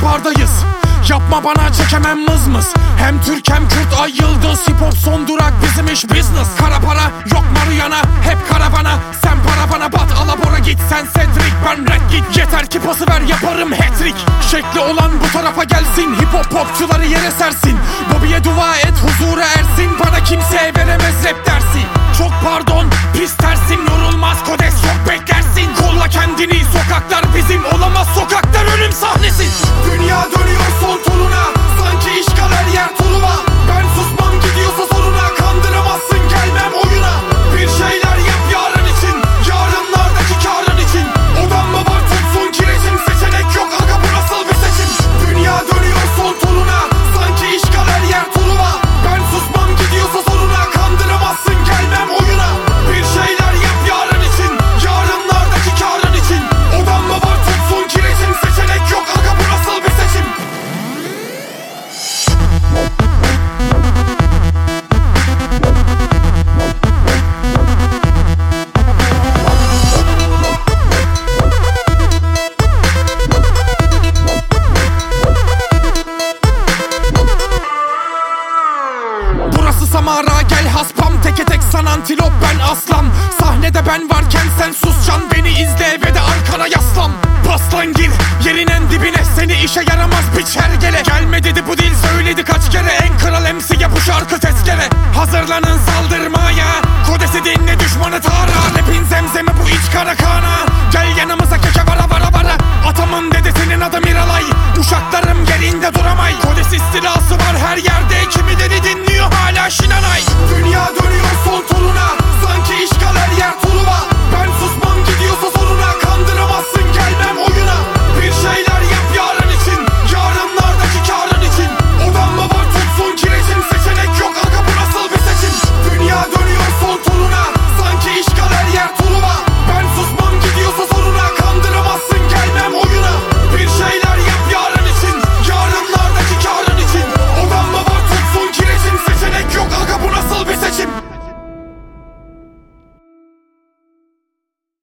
Buralardayız, yapma bana çekemem mızmız. Hem Türk hem Kürt ay yıldız. Hip hop son durak, bizim iş business. Kara para yok Mariana, hep karavana. Sen para bana bat, alabora git. Sen Cedric, ben Red git. Yeter ki pası ver, yaparım hat-trick. Şekli olan bu tarafa gelsin. Hip hop popçuları yere sersin. Bobby'ye dua et, huzura ersin. Bana kimseye veremez rap dersi. Çok pardon, pis tersin. Yorulmaz kodes, çok beklersin. Kolla kendini, sokaklar bizim. Olamaz sokaklar ölüm sahnesi. Dünya dönüyor son turuna, sanki işgal her yer Truva. Ben susmam, gidiyorsa soruna. Kandıramazsın, gelmem oyuna. Bir şeyler yap yarın için, yarınlardaki karın için. Odan mı var tutsun kireçim, seçenek yok aga, bu nasıl bir seçim? Dünya dönüyor son turuna, sanki işgal her yer Truva. Ben susmam, gidiyorsa soruna. Kandıramazsın, gelmem oyuna. Bir şeyler yap yarın için, yarınlardaki karın için. Odan mı var tutsun kireçim, seçenek yok aga, bu nasıl bir seçim? Burası Samara, gel haspam. Teke tek san antilop, ben aslan. Sahnede ben varken sen sus can. Beni izle ve de arkana yaslan. Baslan gir yerin en dibine, seni işe yaramaz biç hergele. Gelme dedi bu dil, söyledi kaç kere. En kral MC'ye bu şarkı tezkere. Hazırlanın saldırmaya, kodesi dinle düşmanı tara. Rapin zemzemi bu iç kara kana.